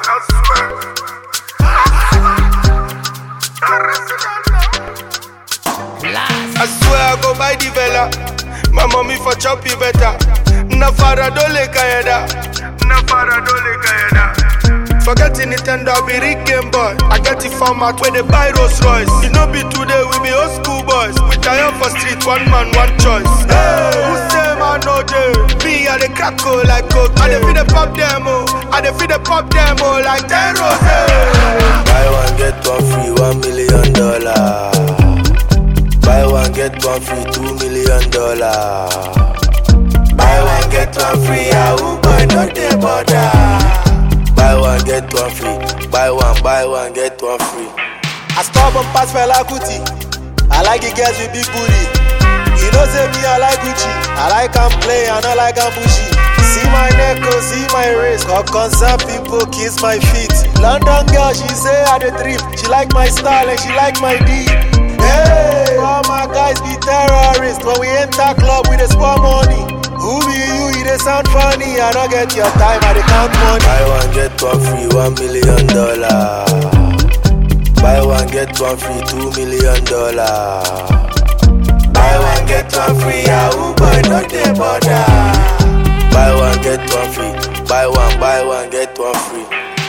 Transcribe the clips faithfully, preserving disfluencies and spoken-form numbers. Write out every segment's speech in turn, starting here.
I swear I go buy the villa. My mommy for choppy better. Na fara dole kayada. Na fara dole kayada. Forget the Nintendo, I be Rick Game Boy. I get the format where they buy Rolls Royce. You know be today, we be old school boys. We tie up for street, one man, one choice. Hey, who say man no day? Me, I the crackle like coke. I the feed the pop demo. I the feed the pop demo like ten roses. Buy one, get one free, one million dollar. Buy one, get one free, two million dollar. Buy one, get one free, I will buy no dey bother. Buy one, get one free. Buy one, buy one, get one free. I stop and pass Fela Kuti. I like the girls with big booty. You know say me, I like Gucci. I like am play, I don't like am bushy. See my neck, oh, see my wrist. Got concerned people kiss my feet. London girl, she say I the trip. She like my style and she like my D. Hey, all my guys be terrorists. When we enter club, we dey spend money. Who be you? You dey sound funny. I don't get your time, I dey count money. Buy one, get one free, one million dollar. Buy one, get one free, two million dollar. Buy one, get one free, I will buy no dey bother. Buy one, get one free. Buy one, buy one, get one free.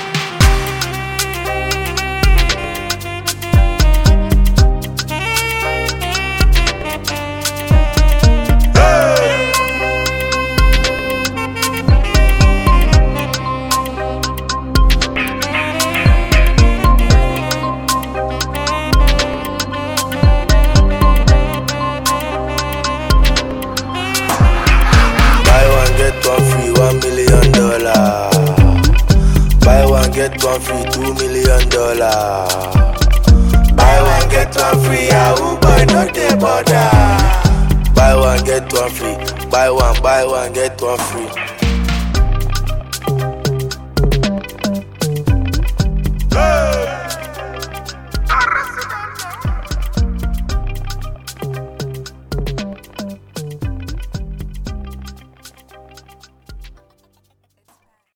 Get one free, two million dollar. Buy one, get one free, I will buy no dey bother. Buy one, get one free. Buy one, buy one, get one free.